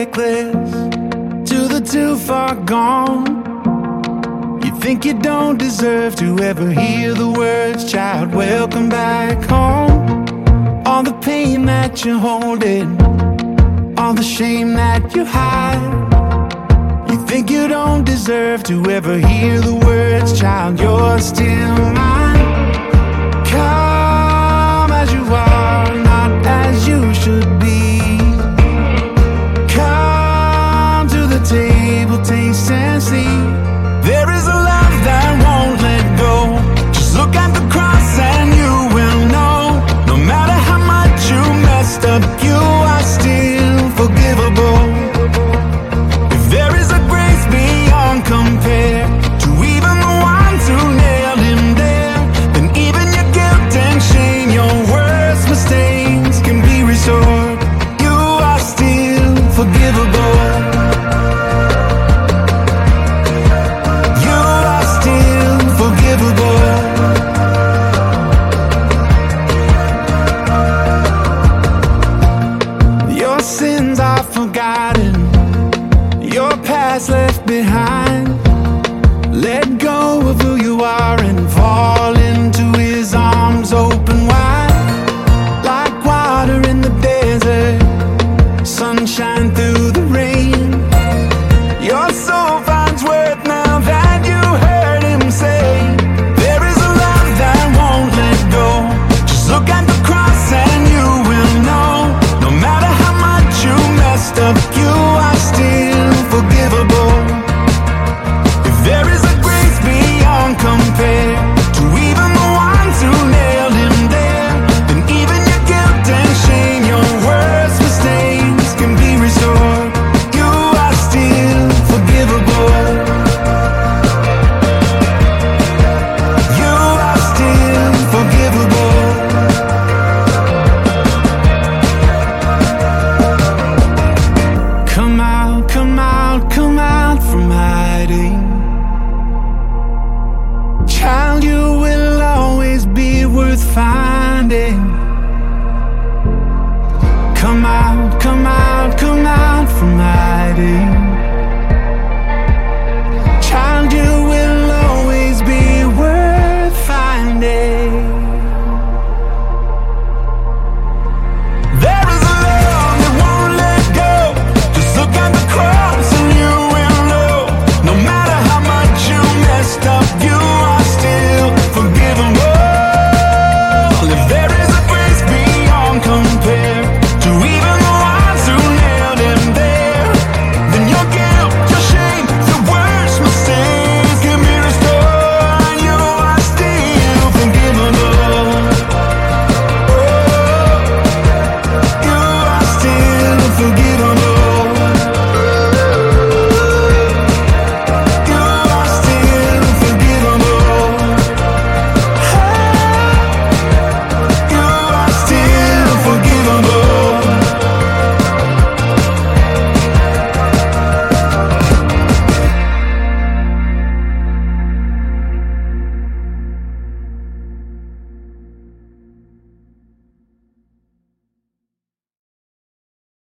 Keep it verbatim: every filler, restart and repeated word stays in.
reckless to the too far gone. You think you don't deserve to ever hear the words, child, welcome back home. All the pain that you're holding, all the shame that you hide. You think you don't deserve to ever hear the words, child, you're still mine. Come as you are, not as you should be. Come to the table, taste and see. There is a love that won't let go. Just look at the cross and you will know. No matter how much you messed up, you are still forgivable. If there is a grace beyond compare to even the ones who nailed him there, then even your guilt and shame, your worst mistakes can be restored. You are still forgivable. Your sins are forgotten, your past left behind. Let go of who you are and fall into his arms open wide. Like water in the desert, sunshine through the rain. Your soul finds worth now that you heard him say, there is a love that won't let go. Just look at the cross and you will know. No matter how much you messed up, you are still forgivable. If there is a grace beyond compare to even the ones who nailed him there, then even your guilt and shame, your worst mistakes can be restored. You are still forgivable. You are still forgivable. Come out, come out, come out from hiding. Child, you will always be worth finding. Come out, come out, come out from hiding.